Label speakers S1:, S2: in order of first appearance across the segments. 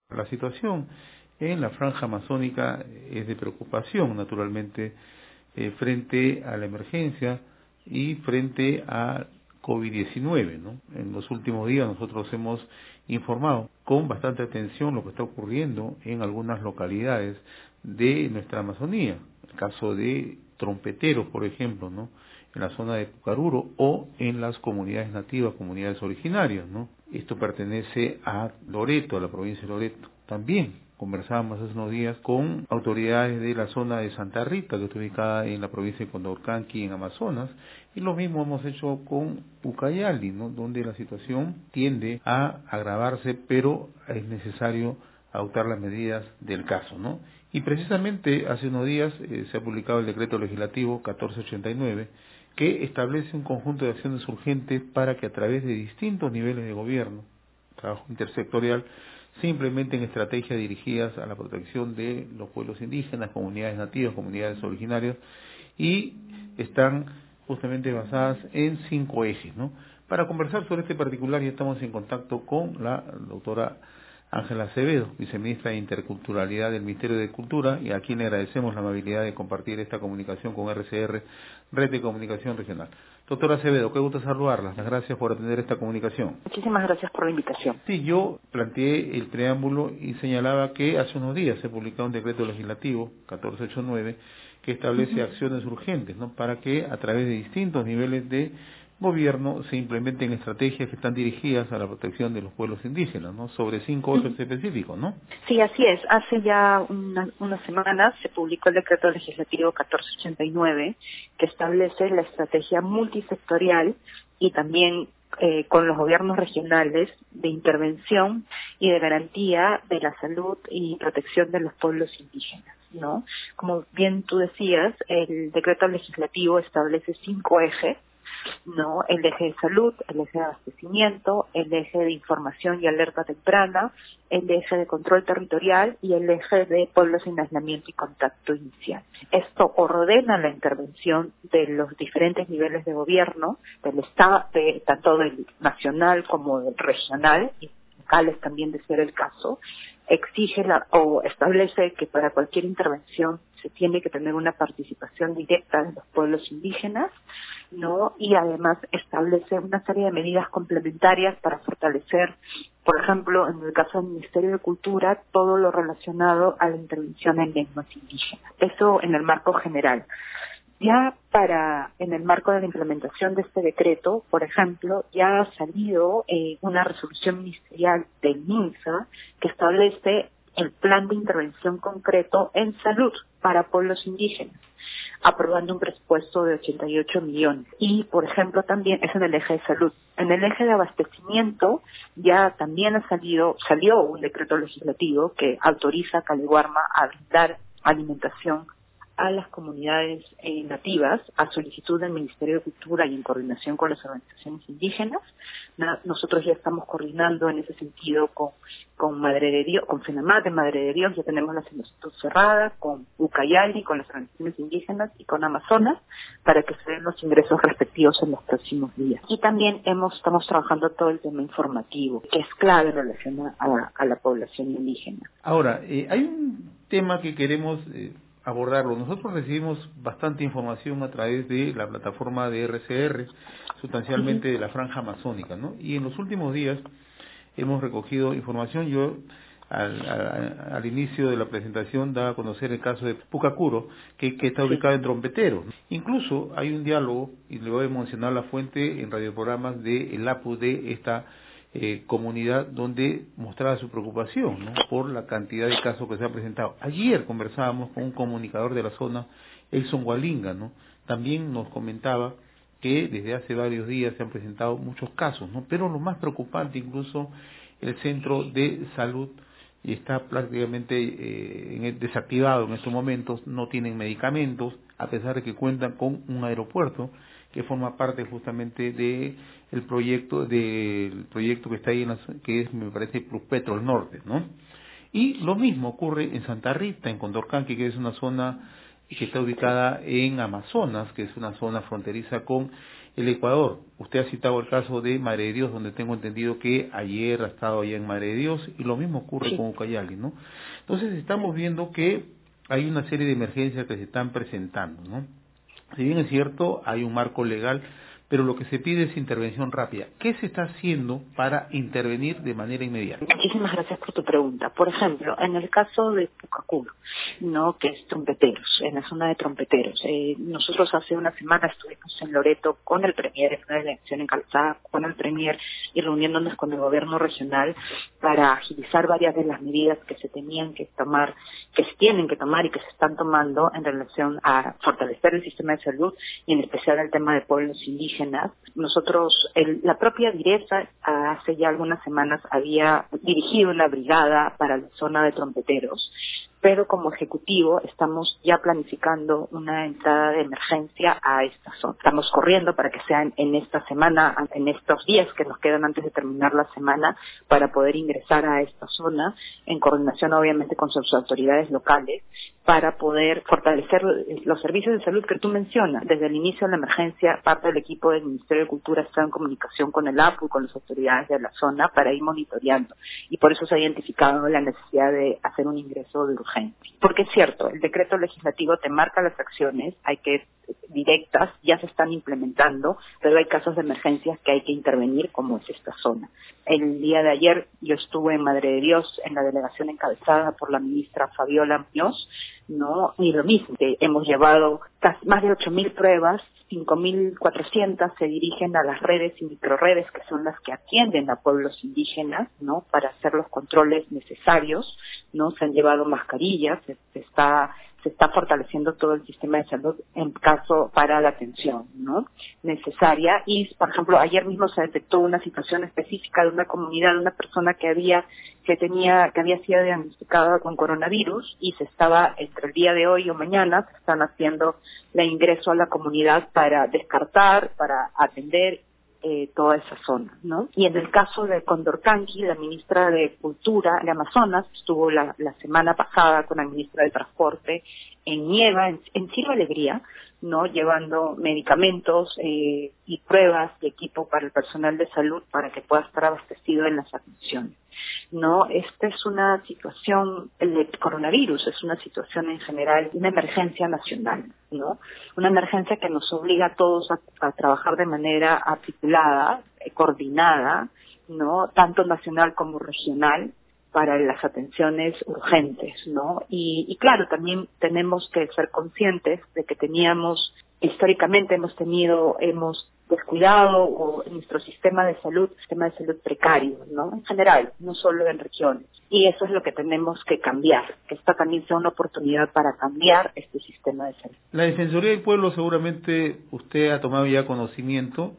S1: La situación en la franja amazónica es de preocupación, naturalmente, frente a la emergencia y frente a COVID-19, ¿no? En los últimos días nosotros hemos informado con bastante atención lo que está ocurriendo en algunas localidades de nuestra Amazonía. El caso de Trompeteros, por ejemplo, ¿no? En la zona de Pucaruro o en las comunidades nativas, comunidades originarias, ¿no? Esto pertenece a Loreto, a la provincia de Loreto. También conversábamos hace unos días con autoridades de la zona de Santa Rita, que está ubicada en la provincia de Condorcanqui, en Amazonas, y lo mismo hemos hecho con Ucayali, ¿no? Donde la situación tiende a agravarse, pero es necesario adoptar las medidas del caso, ¿no? Y precisamente hace unos días se ha publicado el decreto legislativo 1489, que establece un conjunto de acciones urgentes para que a través de distintos niveles de gobierno, trabajo intersectorial, se implementen estrategias dirigidas a la protección de los pueblos indígenas, comunidades nativas, comunidades originarias, y están justamente basadas en 5 ejes, ¿no? Para conversar sobre este particular ya estamos en contacto con la doctora Ángela Acevedo, viceministra de Interculturalidad del Ministerio de Cultura, y a quien le agradecemos la amabilidad de compartir esta comunicación con RCR, Red de Comunicación Regional. Doctora Acevedo, qué gusto saludarla. Las gracias por atender esta comunicación.
S2: Muchísimas gracias por la invitación.
S1: Sí, yo planteé el preámbulo y señalaba que hace unos días se publicó un decreto legislativo, 1489, que establece acciones urgentes, ¿no? Para que a través de distintos niveles de gobierno se implementen estrategias que están dirigidas a la protección de los pueblos indígenas, ¿no? Sobre 5 ejes específicos, ¿no?
S2: Sí, así es. Hace ya unas semanas se publicó el decreto legislativo 1489 que establece la estrategia multisectorial y también con los gobiernos regionales de intervención y de garantía de la salud y protección de los pueblos indígenas, ¿no? Como bien tú decías, el decreto legislativo establece 5 ejes, ¿no? El eje de salud, el eje de abastecimiento, el eje de información y alerta temprana, el eje de control territorial y el eje de pueblos en aislamiento y contacto inicial. Esto ordena la intervención de los diferentes niveles de gobierno, del Estado, tanto del nacional como del regional, y locales también de ser el caso, exige o establece que para cualquier intervención se tiene que tener una participación directa de los pueblos indígenas, ¿no? Y además establece una serie de medidas complementarias para fortalecer, por ejemplo, en el caso del Ministerio de Cultura, todo lo relacionado a la intervención en lenguas indígenas. Eso en el marco general. Ya en el marco de la implementación de este decreto, por ejemplo, ya ha salido una resolución ministerial del MINSA que establece el plan de intervención concreto en salud para pueblos indígenas, aprobando un presupuesto de 88 millones. Y, por ejemplo, también es en el eje de salud. En el eje de abastecimiento ya también salió un decreto legislativo que autoriza a Caleguarma a brindar alimentación a las comunidades nativas a solicitud del Ministerio de Cultura y en coordinación con las organizaciones indígenas. Nosotros ya estamos coordinando en ese sentido con Madre de Dios, con FENAMAT de Madre de Dios, ya tenemos la solicitud cerrada, con Ucayali, con las organizaciones indígenas y con Amazonas, para que se den los ingresos respectivos en los próximos días. Y también estamos trabajando todo el tema informativo, que es clave en relación a la población indígena.
S1: Ahora, hay un tema que queremos abordarlo. Nosotros recibimos bastante información a través de la plataforma de RCR, sustancialmente de la franja amazónica, ¿no? Y en los últimos días hemos recogido información. Yo al inicio de la presentación daba a conocer el caso de Pucacuro, que está ubicado en Trompeteros. Incluso hay un diálogo, y le voy a mencionar la fuente en radioprogramas de el APU de esta comunidad, donde mostraba su preocupación, ¿no? Por la cantidad de casos que se han presentado. Ayer conversábamos con un comunicador de la zona, Elson Hualinga, ¿no? También nos comentaba que desde hace varios días se han presentado muchos casos, ¿no? Pero lo más preocupante, incluso el centro de salud está prácticamente desactivado en estos momentos, no tienen medicamentos, a pesar de que cuentan con un aeropuerto que forma parte justamente de el proyecto que está ahí que es, me parece, Pluspetrol Norte, ¿no? Y lo mismo ocurre en Santa Rita, en Condorcanqui, que es una zona que está ubicada en Amazonas, que es una zona fronteriza con el Ecuador. Usted ha citado el caso de Madre de Dios, donde tengo entendido que ayer ha estado allá en Madre de Dios, y lo mismo ocurre con Ucayali, ¿no? Entonces estamos viendo que hay una serie de emergencias que se están presentando, ¿no? Si bien es cierto, hay un marco legal, pero lo que se pide es intervención rápida. ¿Qué se está haciendo para intervenir de manera inmediata?
S2: Muchísimas gracias por tu pregunta. Por ejemplo, en el caso de Pucaculo, ¿no?, que es Trompeteros, en la zona de Trompeteros. Nosotros hace una semana estuvimos en Loreto con el Premier, en una delegación encabezada con el Premier, y reuniéndonos con el gobierno regional para agilizar varias de las medidas que se tenían que tomar, que se tienen que tomar y que se están tomando en relación a fortalecer el sistema de salud y en especial el tema de pueblos indígenas. Nosotros, la propia Direza, hace ya algunas semanas había dirigido una brigada para la zona de Trompeteros, pero como ejecutivo estamos ya planificando una entrada de emergencia a esta zona. Estamos corriendo para que sea en esta semana, en estos días que nos quedan antes de terminar la semana, para poder ingresar a esta zona, en coordinación obviamente con sus autoridades locales, para poder fortalecer los servicios de salud que tú mencionas. Desde el inicio de la emergencia, parte del equipo del Ministerio de Cultura está en comunicación con el APU y con las autoridades de la zona para ir monitoreando. Y por eso se ha identificado la necesidad de hacer un ingreso de urgencia. Porque es cierto, el decreto legislativo te marca las acciones, hay que directas, ya se están implementando, pero hay casos de emergencias que hay que intervenir, como es esta zona. El día de ayer yo estuve en Madre de Dios, en la delegación encabezada por la ministra Fabiola Muñoz, ¿no? Y lo mismo, que hemos llevado más de 8.000 pruebas, 5.400 se dirigen a las redes y microredes, que son las que atienden a pueblos indígenas, ¿no?, para hacer los controles necesarios, ¿no? Se han llevado mascarillas, se está fortaleciendo todo el sistema de salud en caso para la atención, ¿no?, necesaria. Y, por ejemplo, ayer mismo se detectó una situación específica de una comunidad, de una persona que había sido diagnosticada con coronavirus, y se estaba, entre el día de hoy o mañana, se están haciendo el ingreso a la comunidad para descartar, para atender toda esa zona, ¿no? Y en el caso de Condorcanqui, la ministra de Cultura de Amazonas estuvo la semana pasada con la ministra de Transporte en Nieva, en Cielo Alegría, ¿no?, llevando medicamentos y pruebas y equipo para el personal de salud para que pueda estar abastecido en las atenciones. No, esta es una situación, el de coronavirus es una situación en general, una emergencia nacional, ¿no? Una emergencia que nos obliga a todos a trabajar de manera articulada, coordinada, ¿no?, tanto nacional como regional, para las atenciones urgentes, ¿no? Y claro, también tenemos que ser conscientes de que históricamente hemos descuidado nuestro sistema de salud precario, ¿no? En general, no solo en regiones. Y eso es lo que tenemos que cambiar, que esta también sea una oportunidad para cambiar este sistema de salud.
S1: La Defensoría del Pueblo, seguramente usted ha tomado ya conocimiento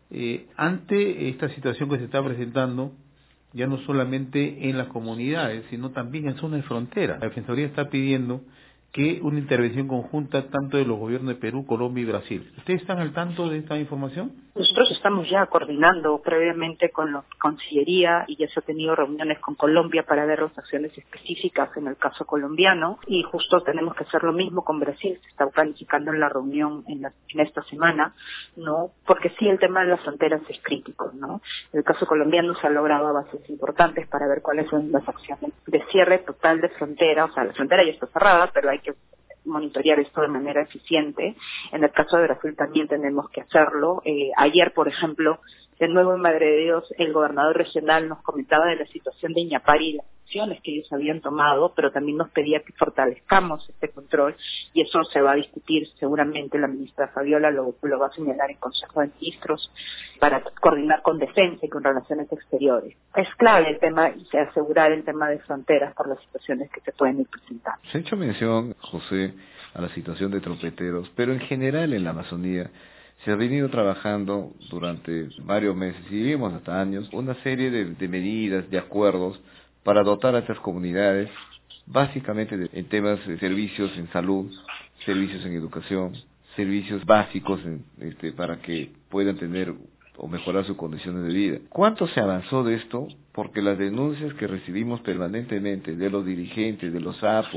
S1: ante esta situación que se está presentando, ya no solamente en las comunidades, sino también en zonas de frontera. La Defensoría está pidiendo que una intervención conjunta tanto de los gobiernos de Perú, Colombia y Brasil. ¿Ustedes están al tanto de esta información?
S2: Nosotros estamos ya coordinando previamente con la Cancillería y ya se ha tenido reuniones con Colombia para ver las acciones específicas en el caso colombiano, y justo tenemos que hacer lo mismo con Brasil. Se está planificando la reunión en esta semana, ¿no? Porque sí, el tema de las fronteras es crítico, ¿no? En el caso colombiano se ha logrado avances importantes para ver cuáles son las acciones de cierre total de frontera. O sea, la frontera ya está cerrada, pero hay que monitorear esto de manera eficiente. En el caso de Brasil también tenemos que hacerlo. Ayer, por ejemplo, de nuevo en Madre de Dios, el gobernador regional nos comentaba de la situación de Iñapari y las acciones que ellos habían tomado, pero también nos pedía que fortalezcamos este control, y eso se va a discutir seguramente. La ministra Fabiola lo va a señalar en Consejo de Ministros para coordinar con Defensa y con Relaciones Exteriores. Es clave el tema y asegurar el tema de fronteras por las situaciones que se pueden ir presentando.
S3: Se ha hecho mención, José, a la situación de Trompeteros, pero en general en la Amazonía se ha venido trabajando durante varios meses, y vivimos hasta años, una serie de medidas, de acuerdos para dotar a estas comunidades, básicamente en temas de servicios en salud, servicios en educación, servicios básicos para que puedan tener o mejorar sus condiciones de vida. ¿Cuánto se avanzó de esto? Porque las denuncias que recibimos permanentemente de los dirigentes, de los APUs,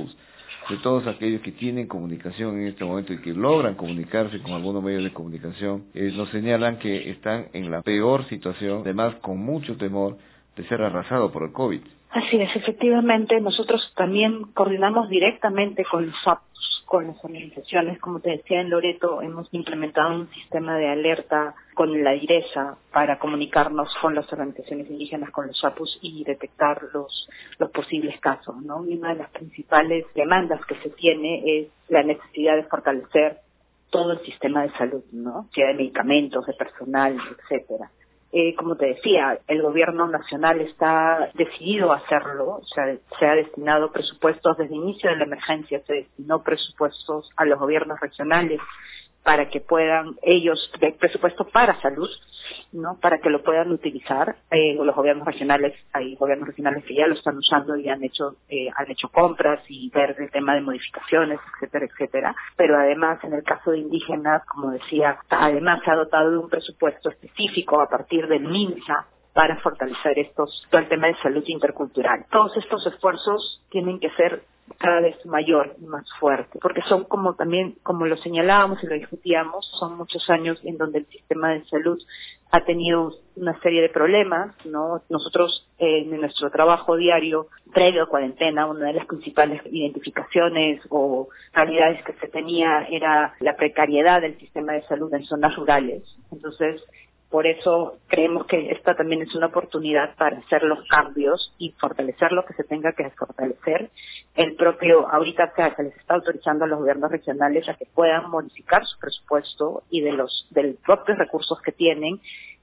S3: de todos aquellos que tienen comunicación en este momento y que logran comunicarse con algunos medios de comunicación, nos señalan que están en la peor situación, además con mucho temor de ser arrasado por el COVID.
S2: Así es, efectivamente, nosotros también coordinamos directamente con los SAPs, con las organizaciones. Como te decía, en Loreto hemos implementado un sistema de alerta con la DIRESA para comunicarnos con las organizaciones indígenas, con los SAPUS y detectar los posibles casos, ¿no? Y una de las principales demandas que se tiene es la necesidad de fortalecer todo el sistema de salud, ¿no? Sea de medicamentos, de personal, etcétera. Como te decía, el gobierno nacional está decidido a hacerlo, o sea, se ha destinado presupuestos desde el inicio de la emergencia, se destinó presupuestos a los gobiernos regionales para que puedan ellos, presupuesto para salud, ¿no? Para que lo puedan utilizar. Los gobiernos regionales, hay gobiernos regionales que ya lo están usando y han hecho compras y ver el tema de modificaciones, etcétera, etcétera. Pero además, en el caso de indígenas, como decía, además se ha dotado de un presupuesto específico a partir del MINSA para fortalecer todo el tema de salud intercultural. Todos estos esfuerzos tienen que ser cada vez mayor y más fuerte, porque son como lo señalábamos y lo discutíamos, son muchos años en donde el sistema de salud ha tenido una serie de problemas, ¿no? Nosotros en nuestro trabajo diario, previo a cuarentena, una de las principales identificaciones o realidades que se tenía era la precariedad del sistema de salud en zonas rurales. Entonces, por eso creemos que esta también es una oportunidad para hacer los cambios y fortalecer lo que se tenga que fortalecer. Ahorita se les está autorizando a los gobiernos regionales a que puedan modificar su presupuesto y de los propios recursos que tienen,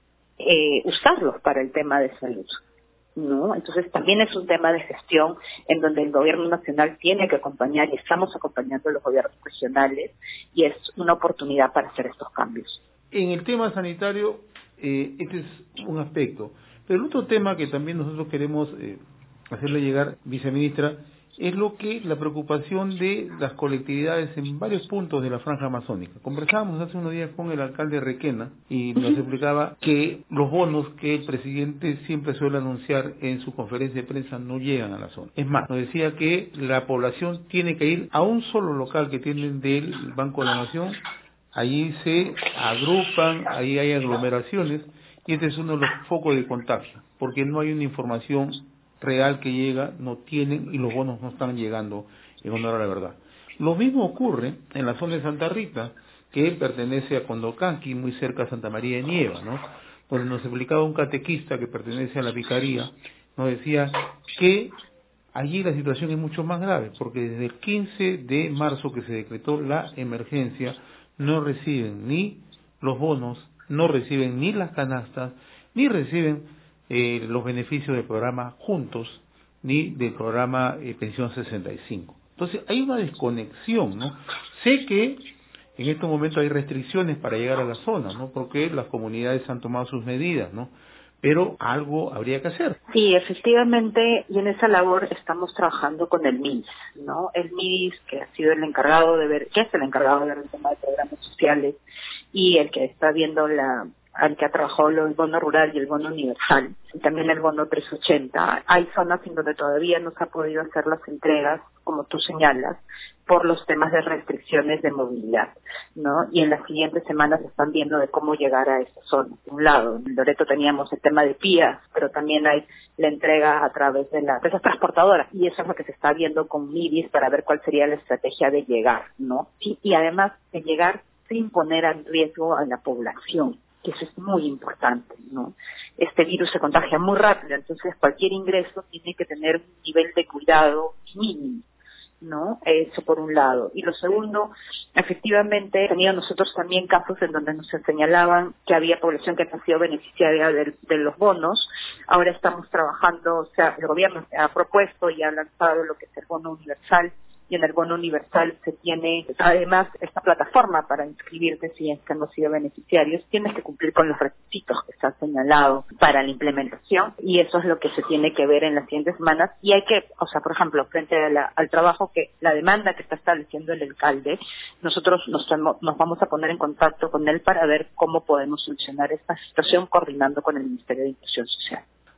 S2: usarlos para el tema de salud, ¿no? Entonces también es un tema de gestión en donde el gobierno nacional tiene que acompañar y estamos acompañando a los gobiernos regionales y es una oportunidad para hacer estos cambios.
S1: En el tema sanitario, este es un aspecto. Pero el otro tema que también nosotros queremos hacerle llegar, viceministra, es la preocupación de las colectividades en varios puntos de la franja amazónica. Conversábamos hace unos días con el alcalde Requena y nos explicaba que los bonos que el presidente siempre suele anunciar en su conferencia de prensa no llegan a la zona. Es más, nos decía que la población tiene que ir a un solo local que tienen del Banco de la Nación. Allí se agrupan, ahí hay aglomeraciones y este es uno de los focos de contagio, porque no hay una información real que llega, no tienen y los bonos no están llegando en honor a la verdad. Lo mismo ocurre en la zona de Santa Rita, que pertenece a Condorcanqui, muy cerca a Santa María de Nieva, ¿no? Donde nos explicaba un catequista que pertenece a la vicaría, nos decía que allí la situación es mucho más grave, porque desde el 15 de marzo que se decretó la emergencia, no reciben ni los bonos, no reciben ni las canastas, ni reciben los beneficios del programa Juntos, ni del programa Pensión 65. Entonces hay una desconexión, ¿no? Sé que en estos momentos hay restricciones para llegar a la zona, ¿no? Porque las comunidades han tomado sus medidas, ¿no? Pero algo habría que hacer.
S2: Sí, efectivamente, y en esa labor estamos trabajando con el MIDIS, ¿no? El MIDIS, que ha sido el encargado de ver, que es el encargado de ver el tema de programas sociales y el que está viendo al que ha trabajado el bono rural y el bono universal, y también el bono 380. Hay zonas en donde todavía no se ha podido hacer las entregas, como tú señalas, por los temas de restricciones de movilidad, ¿no? Y en las siguientes semanas están viendo de cómo llegar a esas zonas. De un lado, en Loreto teníamos el tema de PIAs, pero también hay la entrega a través de las empresas transportadoras, y eso es lo que se está viendo con MIDIS para ver cuál sería la estrategia de llegar, ¿no? Y además de llegar sin poner en riesgo a la población, que eso es muy importante, ¿no? Este virus se contagia muy rápido, entonces cualquier ingreso tiene que tener un nivel de cuidado mínimo, ¿no? Eso por un lado. Y lo segundo, efectivamente, he tenido nosotros también casos en donde nos señalaban que había población que no ha sido beneficiaria de los bonos. Ahora estamos trabajando, o sea, el gobierno ha propuesto y ha lanzado lo que es el bono universal, y en el bono universal se tiene además esta plataforma para inscribirte si es que no han sido beneficiarios. Tienes que cumplir con los requisitos que se han señalado para la implementación y eso es lo que se tiene que ver en las siguientes semanas y hay que, o sea, por ejemplo, frente al trabajo que la demanda que está estableciendo el alcalde, nosotros nos vamos a poner en contacto con él para ver cómo podemos solucionar esta situación coordinando con el Ministerio de Inclusión Social.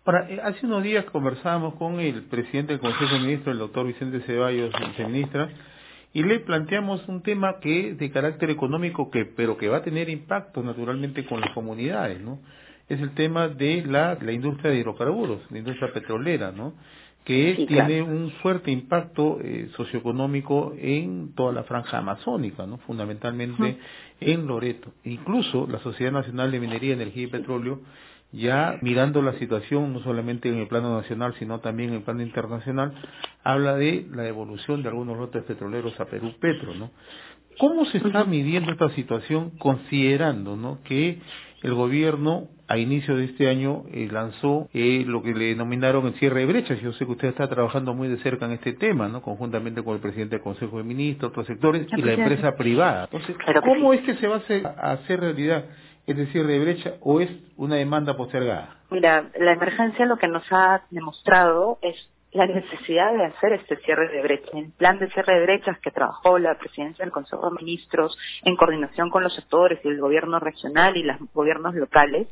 S1: Ahora, hace unos días conversábamos con el presidente del Consejo de Ministros, el doctor Vicente Ceballos, viceministra, y le planteamos un tema que es de carácter económico, pero que va a tener impacto naturalmente con las comunidades, ¿no? Es el tema de la industria de hidrocarburos, la industria petrolera, ¿no? Que
S2: Sí,
S1: tiene
S2: claro.
S1: un fuerte impacto socioeconómico en toda la franja amazónica, ¿no? Fundamentalmente en Loreto. Incluso la Sociedad Nacional de Minería, Energía y Petróleo, ya mirando la situación no solamente en el plano nacional, sino también en el plano internacional, habla de la devolución de algunos lotes petroleros a Perú Petro, ¿no? ¿Cómo se está midiendo esta situación considerando, ¿no?, que el gobierno a inicio de este año lanzó lo que le denominaron el cierre de brechas? Yo sé que usted está trabajando muy de cerca en este tema, ¿no?, conjuntamente con el presidente del Consejo de Ministros, otros sectores y la empresa privada. Entonces,
S2: Claro que
S1: ¿cómo
S2: sí.
S1: es que se va a hacer realidad este cierre de brecha o es una demanda postergada?
S2: Mira, la emergencia lo que nos ha demostrado es la necesidad de hacer este cierre de brecha. El plan de cierre de brechas que trabajó la presidencia del Consejo de Ministros en coordinación con los sectores y el gobierno regional y los gobiernos locales,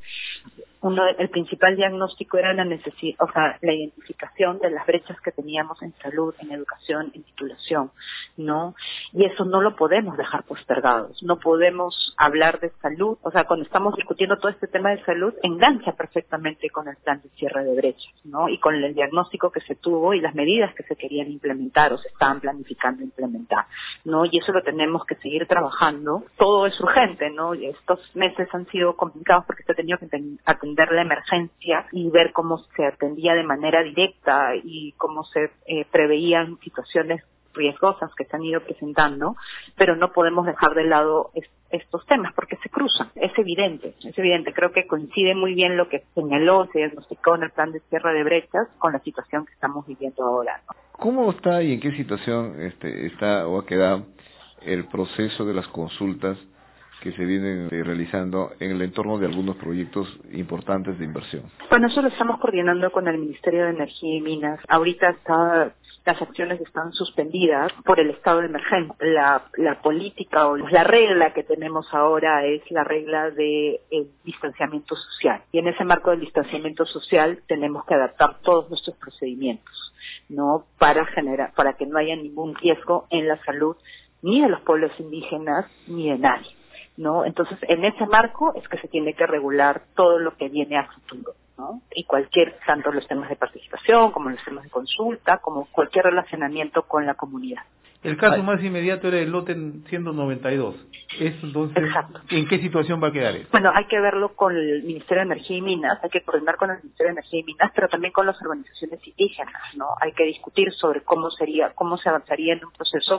S2: el principal diagnóstico era la necesidad, o sea, la identificación de las brechas que teníamos en salud, en educación, en titulación, ¿no? Y eso no lo podemos dejar postergados. No podemos hablar de salud, o sea, cuando estamos discutiendo todo este tema de salud, engancha perfectamente con el plan de cierre de brechas, ¿no? Y con el diagnóstico que se tuvo y las medidas que se querían implementar o se estaban planificando implementar, ¿no? Y eso lo tenemos que seguir trabajando. Todo es urgente, ¿no? Y estos meses han sido complicados porque se ha tenido que atender la emergencia y ver cómo se atendía de manera directa y cómo se preveían situaciones riesgosas que se han ido presentando, pero no podemos dejar de lado estos temas porque se cruzan, es evidente, creo que coincide muy bien lo que señaló, se diagnosticó en el plan de cierre de brechas con la situación que estamos viviendo ahora, ¿no?
S3: ¿Cómo está y en qué situación está o ha quedado el proceso de las consultas que se vienen realizando en el entorno de algunos proyectos importantes de inversión?
S2: Bueno, eso lo estamos coordinando con el Ministerio de Energía y Minas. Ahorita las acciones están suspendidas por el estado de emergencia. La política o la regla que tenemos ahora es la regla de distanciamiento social. Y en ese marco del distanciamiento social tenemos que adaptar todos nuestros procedimientos, ¿no? Para que no haya ningún riesgo en la salud ni de los pueblos indígenas ni de nadie, ¿no? Entonces, en ese marco es que se tiene que regular todo lo que viene a futuro, ¿no? Y tanto los temas de participación, como los temas de consulta, como cualquier relacionamiento con la comunidad.
S1: El caso más inmediato era el lote 192. Entonces,
S2: Exacto.
S1: ¿en qué situación va a quedar eso?
S2: Bueno, hay que verlo con el Ministerio de Energía y Minas, hay que coordinar con el Ministerio de Energía y Minas, pero también con las organizaciones indígenas, ¿no? Hay que discutir sobre cómo se avanzaría en un proceso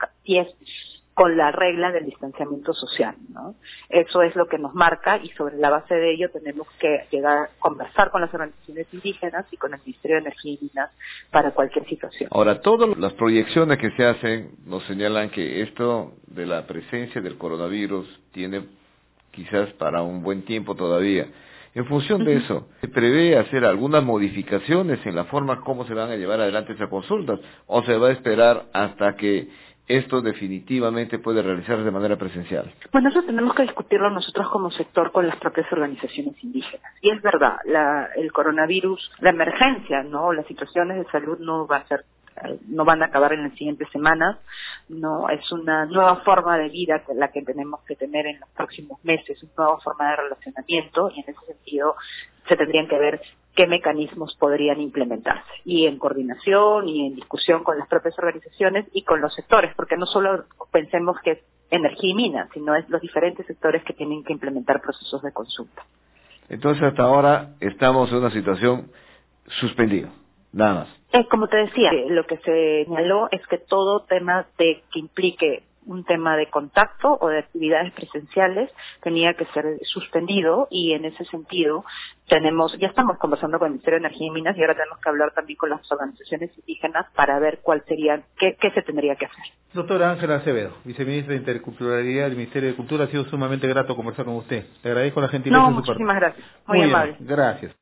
S2: con la regla del distanciamiento social, ¿no? Eso es lo que nos marca y sobre la base de ello tenemos que llegar a conversar con las organizaciones indígenas y con el Ministerio de Energía y Minas para cualquier situación.
S3: Ahora, todas las proyecciones que se hacen nos señalan que esto de la presencia del coronavirus tiene quizás para un buen tiempo todavía. En función de eso, ¿se prevé hacer algunas modificaciones en la forma como se van a llevar adelante esas consultas o se va a esperar hasta que esto definitivamente puede realizarse de manera presencial?
S2: Bueno, eso tenemos que discutirlo nosotros como sector con las propias organizaciones indígenas. Y es verdad, el coronavirus, la emergencia, ¿no? Las situaciones de salud no van a acabar en las siguientes semanas, no, es una nueva forma de vida la que tenemos que tener en los próximos meses, una nueva forma de relacionamiento, y en ese sentido se tendrían que ver qué mecanismos podrían implementarse, y en coordinación y en discusión con las propias organizaciones y con los sectores, porque no solo pensemos que es energía y minas, sino es los diferentes sectores que tienen que implementar procesos de consulta.
S3: Entonces, hasta ahora estamos en una situación suspendida, nada más.
S2: Como te decía, lo que se señaló es que todo tema que implique un tema de contacto o de actividades presenciales tenía que ser suspendido, y en ese sentido ya estamos conversando con el Ministerio de Energía y Minas y ahora tenemos que hablar también con las organizaciones indígenas para ver qué se tendría que hacer.
S1: Doctora Ángela Acevedo, viceministra de Interculturalidad del Ministerio de Cultura, ha sido sumamente grato conversar con usted. Le agradezco la gentileza de su parte.
S2: Muchísimas gracias. Muy amable.
S1: Gracias.